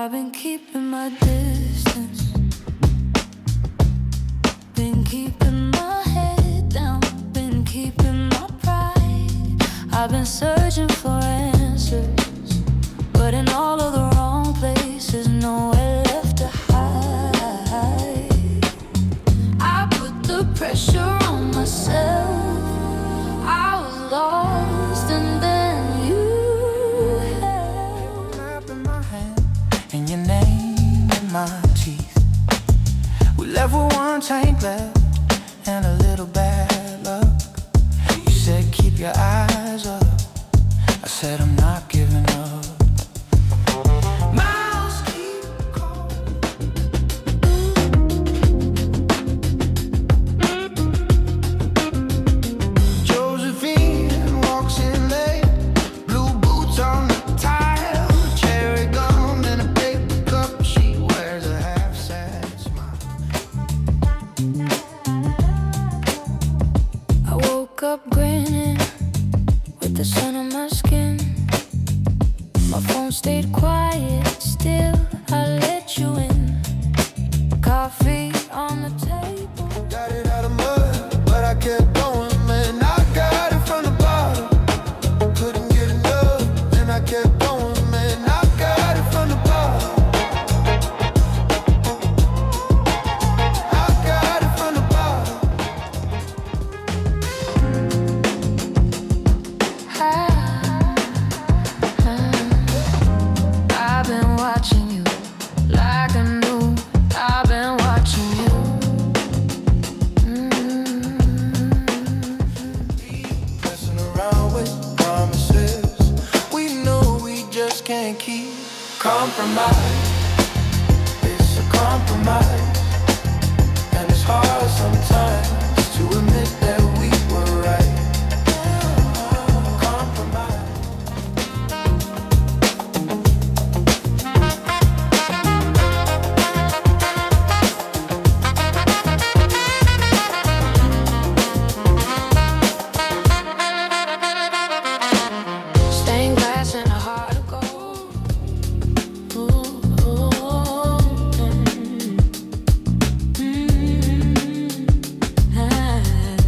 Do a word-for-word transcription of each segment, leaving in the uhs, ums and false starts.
I've been keeping my distance, been keeping my head down, been keeping my pride. I've been searching for answers, but in all of the wrong places, nowhere left to hide. I put the pressure on myself, I was lost, and then you held in my hand and your name in my teeth. We left with one tank left and a little bad luck. You said keep your eyes up, I said I'm not giving up. Miles keep calling. Josephine walks in late, blue boots on the tile, cherry gum in a paper cup. She wears a half-sad smile. I woke up grinning with the sun on my skin. My phone stayed quiet, still I let you in. Coffee on the table. Got it out of mud, but I kept going, man. I got it from the bottom, couldn't get enough, and I kept going, man. I got it from the bottom, I got it from the bottom. I've been watching you like I knew. I've been watching you. Messing around with promises we know we just can't keep. Compromise, it's a compromise, and it's hard sometimes to admit that we were right. Compromise. Stained glass and a heart of gold. Ooh, ooh, mm, mm, ah,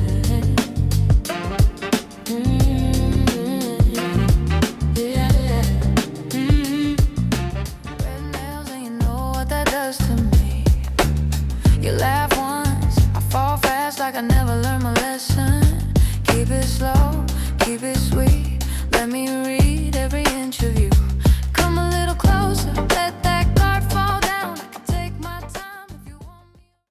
mm, yeah, mm. Red nails and you know what that does to me. You laugh once, I fall fast like I never learned my lesson. Keep it slow, keep it sweet, let me